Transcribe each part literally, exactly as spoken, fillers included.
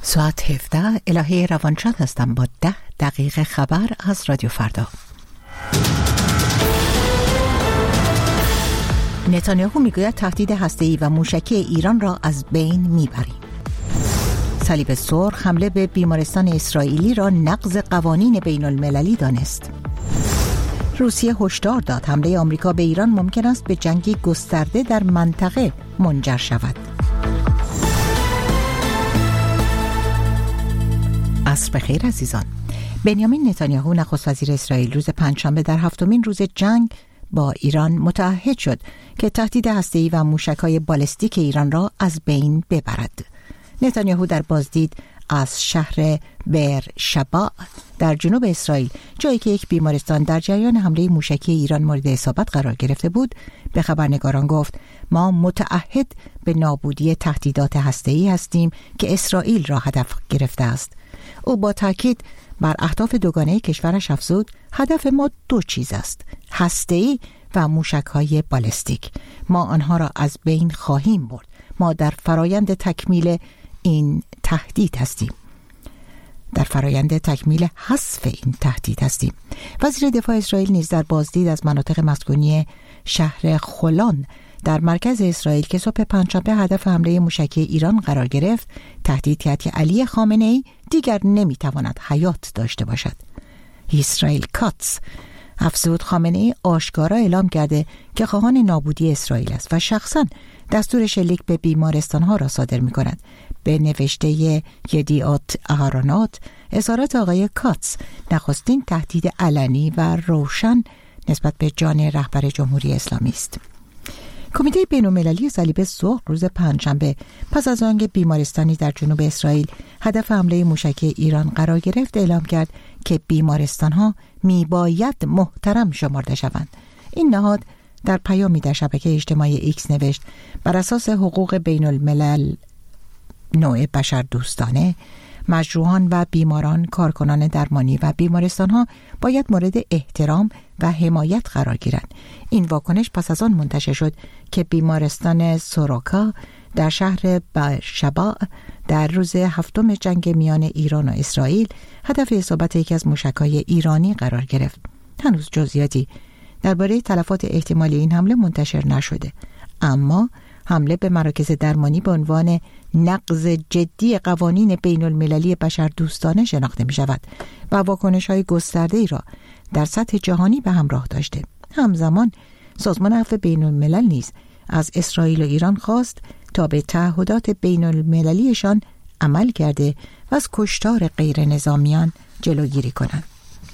ساعت هفده. الهه روانشاد هستم با ده دقیقه خبر از رادیو فردا. نتانیاهو میگوید تهدید هسته‌ای و موشکی ایران را از بین میبریم. صلیب سرخ حمله به بیمارستان اسرائیلی را نقض قوانین بین المللی دانست. روسیه هشدار داد حمله آمریکا به ایران ممکن است به جنگی گسترده در منطقه منجر شود. عصر بخیر عزیزان. بنیامین نتانیاهو نخست وزیر اسرائیل روز پنجشنبه در هفتمین روز جنگ با ایران متعهد شد که تهدید هسته‌ای و موشک‌های بالستیک ایران را از بین ببرد. نتانیاهو در بازدید از شهر بئر شبع در جنوب اسرائیل، جایی که یک بیمارستان در جریان حمله موشکی ایران مورد اصابت قرار گرفته بود، به خبرنگاران گفت ما متعهد به نابودی تهدیدات هسته‌ای هستیم که اسرائیل را هدف گرفته است. او با تاکید بر اهداف دوگانه کشورش افزود هدف ما دو چیز است: هسته‌ای و موشک‌های بالستیک. ما آنها را از بین خواهیم برد. ما در فرایند تکمیل این تهدید هستیم. در فرایند تکمیل حذف این تهدید هستیم. وزیر دفاع اسرائیل نیز در بازدید از مناطق مسکونی شهر خولان در مرکز اسرائیل که صبح پنجشنبه هدف حمله موشکی ایران قرار گرفت، تهدید کرد که علی خامنه‌ای دیگر نمیتواند حیات داشته باشد. اسرائیل کاتس افزود خامنه‌ای آشکارا اعلام کرده که خواهان نابودی اسرائیل است و شخصاً دستور شلیک به بیمارستان‌ها را صادر می‌کند. به نوشته یدیعات اهرانات، اظهارات آقای کاتس نخستین تهدید علنی و روشن نسبت به جان رهبر جمهوری اسلامی است. کمیته بین‌المللی صلیب سرخ روز پنجشنبه پس از آنکه بیمارستانی در جنوب اسرائیل هدف حمله موشکی ایران قرار گرفت، اعلام کرد که بیمارستان‌ها میباید محترم شمرده شوند. این نهاد در پیامی در شبکه اجتماعی ایکس نوشت بر اساس حقوق بین الملل نوع بشر دوستانه، مجروحان و بیماران، کارکنان درمانی و بیمارستان‌ها باید مورد احترام و حمایت قرار گیرند. این واکنش پس از آن منتشر شد که بیمارستان سوروکا در شهر بئرشبع در روز هفتم جنگ میان ایران و اسرائیل هدف اصابت یکی از موشک‌های ایرانی قرار گرفت. هنوز جزئیاتی درباره تلفات احتمالی این حمله منتشر نشده، اما حمله به مراکز درمانی به عنوان نقض جدی قوانین بین المللی بشر دوستانه شناخته می شود و واکنش های گسترده ای را در سطح جهانی به همراه داشته. همزمان سازمان عفو بین الملل نیز از اسرائیل و ایران خواست تا به تعهدات بین المللیشان عمل کرده و از کشتار غیر نظامیان جلوگیری کنند.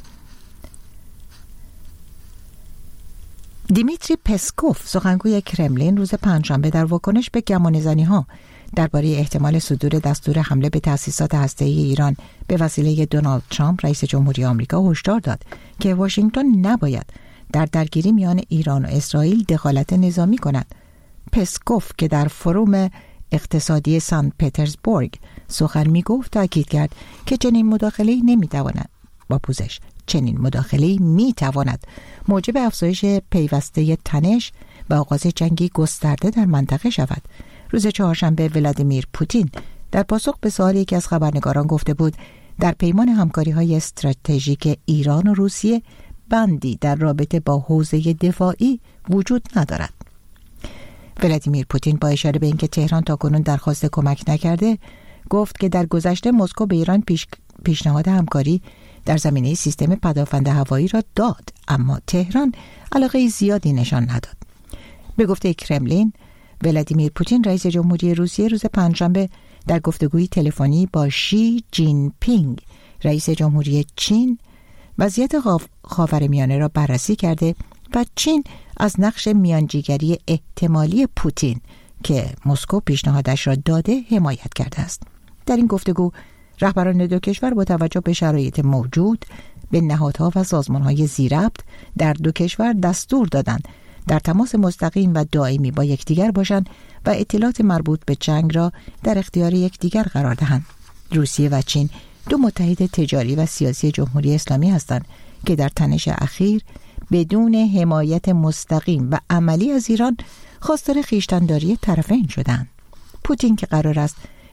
دیمیتری پسکوف، سخنگوی کرملین، روز پنجشنبه در واکنش به گمانه‌زنی‌ها درباره احتمال صدور دستور حمله به تأسیسات هسته‌ای ایران به وسیله دونالد ترامپ رئیس جمهوری آمریکا هشدار داد که واشنگتن نباید در درگیری میان ایران و اسرائیل دخالت نظامی کند. پسکوف که در فروم اقتصادی سن پترزبورگ سخن می‌گفت، تاکید کرد که چنین مداخله‌ای نمی‌تواند با پوزش چنین مداخله‌ای می‌تواند موجب افزایش پیوسته تنش و آغاز جنگی گسترده در منطقه شود. روز چهارشنبه ولادیمیر پوتین در پاسخ به سوال یکی از خبرنگاران گفته بود در پیمان همکاری‌های استراتژیک ایران و روسیه بندی در رابطه با حوزه دفاعی وجود ندارد. ولادیمیر پوتین با اشاره به اینکه تهران تاکنون درخواست کمک نکرده، گفت که در گذشته مسکو به ایران پیش... پیشنهاد همکاری در زمینه سیستم پدافند هوایی را داد، اما تهران علاقه زیادی نشان نداد. به گفته کرملین، ولادیمیر پوتین رئیس جمهوری روسیه روز پنجشنبه در گفتگوی تلفنی با شی جین پینگ رئیس جمهوری چین وضعیت خاورمیانه را بررسی کرده و چین از نقش میانجیگری احتمالی پوتین که مسکو پیشنهادش را داده حمایت کرده است. در این گفتگو رهبران دو کشور با توجه به شرایط موجود به نهادها و سازمان‌های ذی‌ربط در دو کشور دستور دادند در تماس مستقیم و دائمی با یکدیگر باشند و اطلاعات مربوط به جنگ را در اختیار یکدیگر قرار دهند. روسیه و چین دو متحد تجاری و سیاسی جمهوری اسلامی هستند که در تنش اخیر بدون حمایت مستقیم و عملی از ایران خواستار خویشتن‌داری طرفین شدند. پوتین که قرار است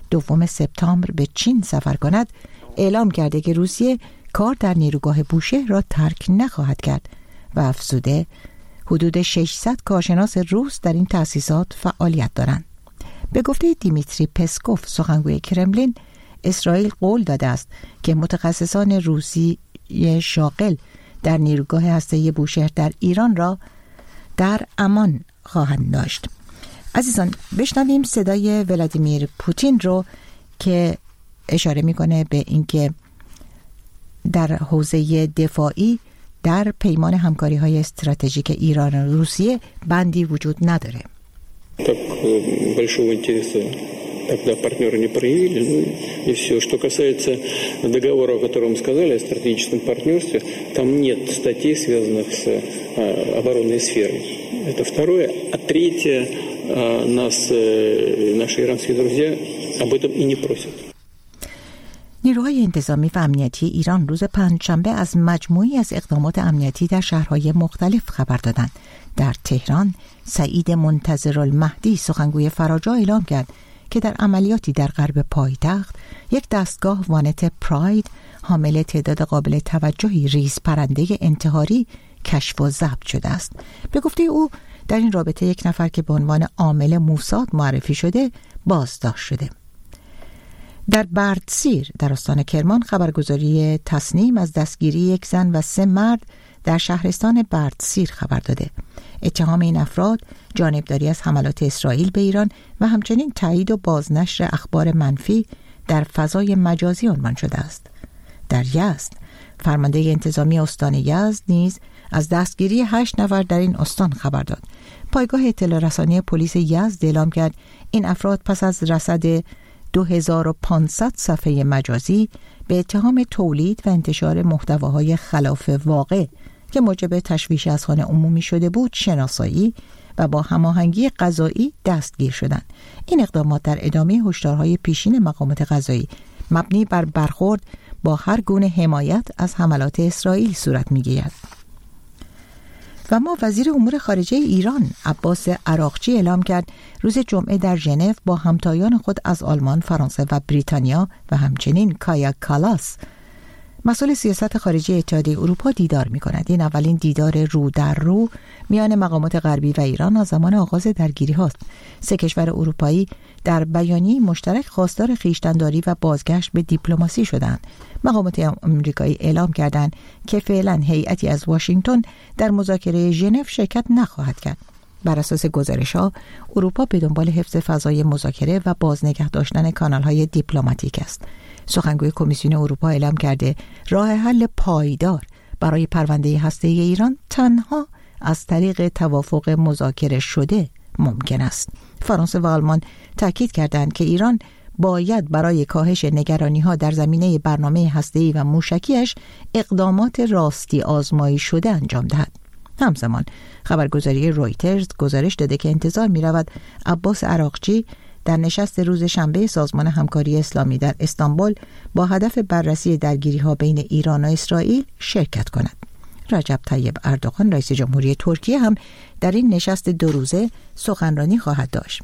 دوم سپتامبر به چین سفر کند، اعلام کرده که روسیه کار در نیروگاه بوشهر را ترک نخواهد کرد و افزوده حدود ششصد کارشناس روس در این تأسیسات فعالیت دارند. به گفته دیمیتری پسکوف، سخنگوی کرملین، اسرائیل قول داده است که متخصصان روسی شاغل در نیروگاه هسته‌ای بوشهر در ایران را در امان خواهند داشت. عزیزان، بشنویم صدای ولادیمیر پوتین رو که اشاره میکنه به اینکه در حوزه دفاعی در پیمان همکاری‌های استراتژیک ایران و روسیه بندی وجود نداره. Так большого интереса тогда партнеры не проявили, ну и все. Что касается договора, о котором мы сказали, о стратегическом партнерстве, там нет статей, связанных с а, оборонной сферой. Это второе. А третье, а, нас а, наши иранские друзья об этом и не просят. نیروهای انتظامی و امنیتی ایران روز پنجشنبه از مجموعی از اقدامات امنیتی در شهرهای مختلف خبر دادند. در تهران، سعید منتظرالمهدی، سخنگوی فراجا، اعلام کرد که در عملیاتی در غرب پایتخت یک دستگاه وانت پراید حامل تعداد قابل توجهی ریز پرنده انتحاری کشف و ضبط شده است. به گفته او در این رابطه یک نفر که به عنوان عامل موساد معرفی شده بازداشت شده. در بردسیر در استان کرمان خبرگزاری تصنیم از دستگیری یک زن و سه مرد در شهرستان بردسیر خبر داده. اتهام این افراد جانبداری از حملات اسرائیل به ایران و همچنین تایید و بازنشر اخبار منفی در فضای مجازی عنوان شده است. در یزد، فرمانده انتظامی استان یزد نیز از دستگیری هشت نفر در این استان خبر داد. پایگاه اطلاع رسانی پلیس یزد اعلام کرد این افراد پس از رصد دو هزار و پانصد صفحه مجازی به اتهام تولید و انتشار محتواهای خلاف واقع که موجب تشویش اذهان عمومی شده بود شناسایی و با هماهنگی قضایی دستگیر شدند. این اقدامات در ادامه هشدارهای پیشین مقامات قضایی مبنی بر برخورد با هر گونه حمایت از حملات اسرائیل صورت می‌گیرد. و ما وزیر امور خارجه ایران عباس عراقچی اعلام کرد روز جمعه در ژنو با همتایان خود از آلمان، فرانسه و بریتانیا و همچنین کایا کالاس مسئول سیاست خارجی اتحادیه اروپا دیدار می‌کند. این اولین دیدار رو در رو میان مقامات غربی و ایران از زمان آغاز درگیری هاست. سه کشور اروپایی در بیانیه مشترک خواستار خویشتن‌داری و بازگشت به دیپلماسی شدند. مقامات آمریکایی اعلام کردند که فعلا هیئتی از واشنگتن در مذاکره ژنو شرکت نخواهد کرد. بر اساس گزارش‌ها، اروپا به دنبال حفظ فضای مذاکره و بازنگه داشتن کانال‌های دیپلماتیک است. سخنگوی کمیسیون اروپا اعلام کرده راه حل پایدار برای پرونده هسته‌ای ایران تنها از طریق توافق مذاکره شده ممکن است. فرانسه و آلمان تاکید کردند که ایران باید برای کاهش نگرانی‌ها در زمینه برنامه هسته‌ای و موشکیش اقدامات راستی آزمایی شده انجام دهد. همزمان خبرگزاری رویترز گزارش داده که انتظار می‌رود عباس عراقچی در نشست روز شنبه سازمان همکاری اسلامی در استانبول با هدف بررسی درگیری‌ها بین ایران و اسرائیل شرکت کند. رجب طیب اردوغان رئیس جمهوری ترکیه هم در این نشست دو روزه سخنرانی خواهد داشت.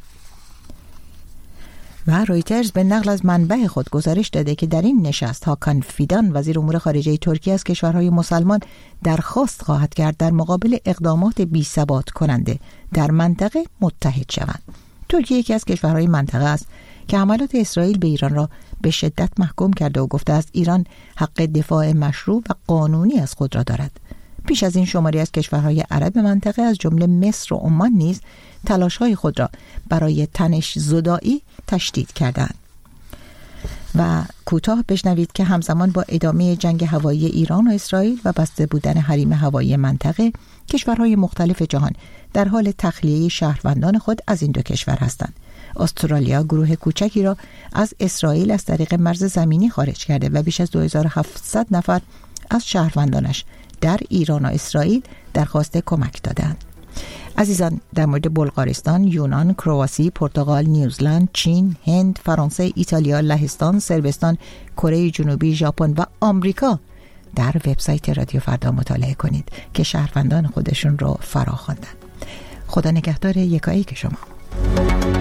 و رویترز به نقل از منبع خود گزارش داده که در این نشست هاکان فیدان وزیر امور خارجه ترکیه از کشورهای مسلمان درخواست خواهد کرد در مقابل اقدامات بی‌ثبات کننده در منطقه متحد شوند. ترکیه یکی از کشورهای منطقه است که حملات اسرائیل به ایران را به شدت محکوم کرده و گفته است ایران حق دفاع مشروع و قانونی از خود را دارد. پیش از این شماری از کشورهای عرب منطقه از جمله مصر و عمان نیز تلاش‌های خود را برای تنش زدایی تشدید کردند. و کوتاه بشنوید که همزمان با ادامه جنگ هوایی ایران و اسرائیل و بسته بودن حریم هوایی منطقه، کشورهای مختلف جهان در حال تخلیه شهروندان خود از این دو کشور هستند. استرالیا گروه کوچکی را از اسرائیل از طریق مرز زمینی خارج کرده و بیش از دو هزار و هفتصد نفر از شهروندانش در ایران و اسرائیل درخواست کمک دادند. عزیزان، در مورد بلغارستان، یونان، کرواسی، پرتغال، نیوزلند، چین، هند، فرانسه، ایتالیا، لهستان، صربستان، کره جنوبی، ژاپن و آمریکا در وبسایت رادیو فردا مطالعه کنید که شهروندان خودشون رو فرا خواندن. خدا نگهدار یکایک شما.